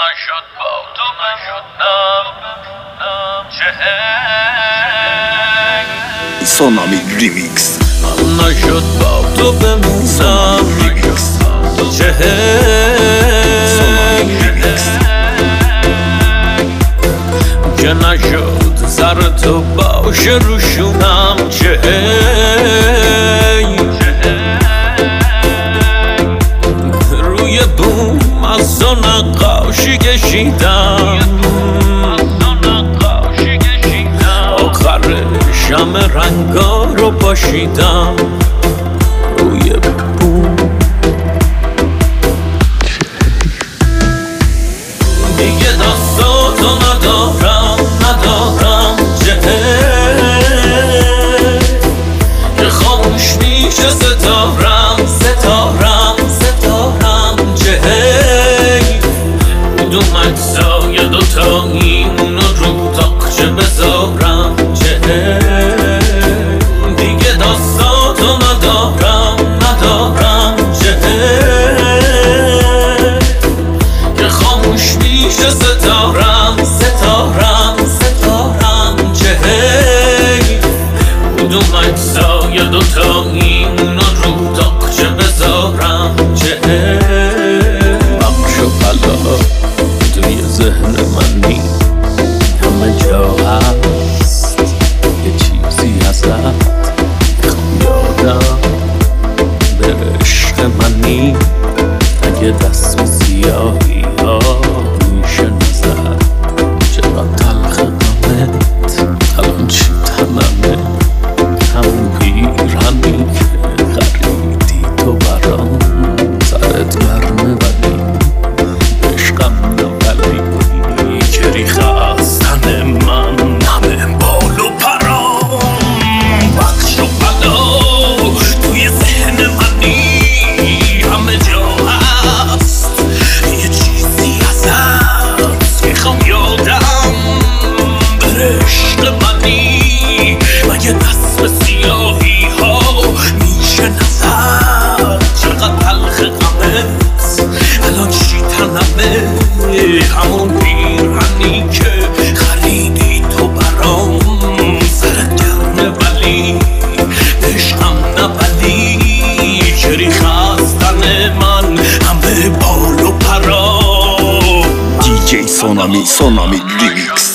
نشد با تو بمونم سونامی ریمیکس نشد با تو بمونم که نشد سر تو باشه روشونم روی بوم از تو نقاشی کشیدم آخر شم رنگا رو پاشیدم روی بوم دیگه دستاتو ندارم که خاموش میشه ستارم کدوم اجزای دوتاییمونو رو تاقچه بذارم دیگه دستاتو ندارم که خاموش میشه ستارم کدوم اجزای دوتاییمونو رو تاقچه بذارم بخش و بلا توی ذهن منی همه جا هست یه چیزی ازت میخوام یادم به عشق منی اگه دست سیاهی ها میشه نزد چقدر تلخ غمت الان چی تنمه همون پیرهنی که خریدی تو برام سرت گرمه ولی عشقم نولی که ریخه از تن من همه بال و پرام بخش و بلا توی ذهن منی همه جا هست یه چیزی ازت میخوام یادم بره عشق منی مگه دست به سیاهی ها میشه نزد چقدر تلخ غمت الان چی تنمه همون پیرهنی که خریدی تو برام سرت گرمه ولی عشقم نبلی که ریخه از تن من همه بال و پرا دیجی سونامی ریمیکس